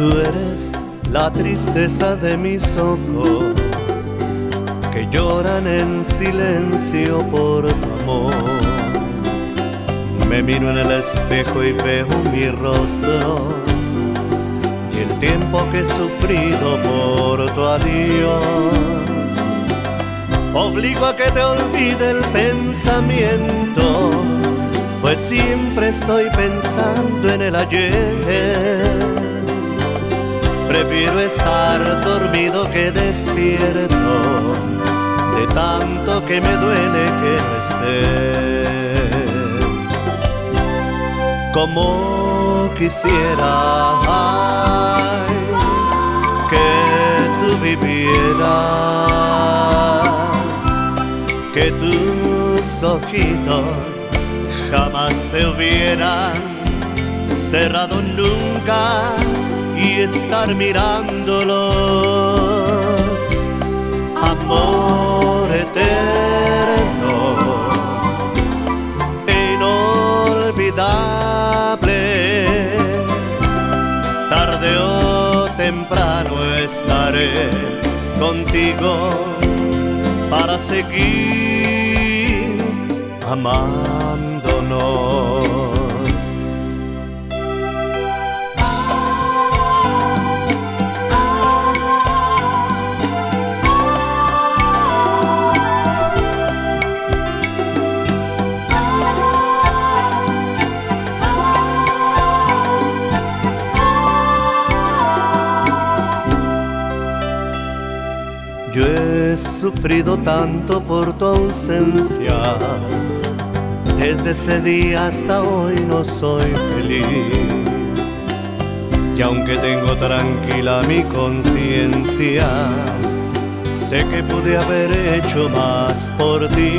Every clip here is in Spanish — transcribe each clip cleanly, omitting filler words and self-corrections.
Tú eres la tristeza de mis ojos, que lloran en silencio por tu amor. Me miro en el espejo y veo mi rostro y el tiempo que he sufrido por tu adiós. Obligo a que te olvide el pensamiento, pues siempre estoy pensando en el ayer. Prefiero estar dormido que despierto, de tanto que me duele que no estés. Como quisiera, ay, que tú vivieras, que tus ojitos jamás se hubieran cerrado nunca y estar mirándolos. Amor eterno, inolvidable, tarde o temprano estaré contigo para seguir amándonos. Yo he sufrido tanto por tu ausencia, desde ese día hasta hoy no soy feliz. Y aunque tengo tranquila mi conciencia, sé que pude haber hecho más por ti.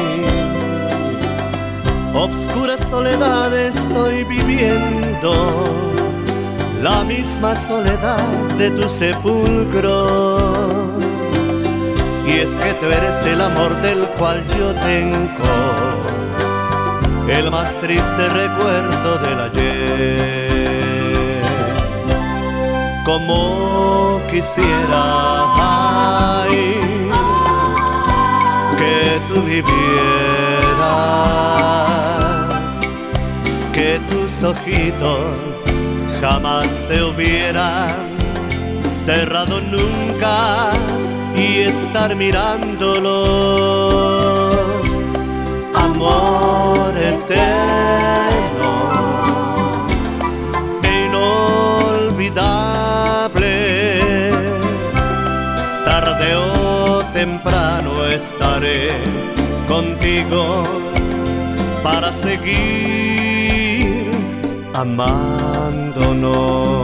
Obscura soledad estoy viviendo, la misma soledad de tu sepulcro. Y es que tú eres el amor del cual yo tengo el más triste recuerdo del ayer. Como quisiera, ay, que tú vivieras, que tus ojitos jamás se hubieran cerrado nunca y estar mirándolos. Amor eterno, inolvidable, tarde o temprano estaré contigo para seguir amándonos.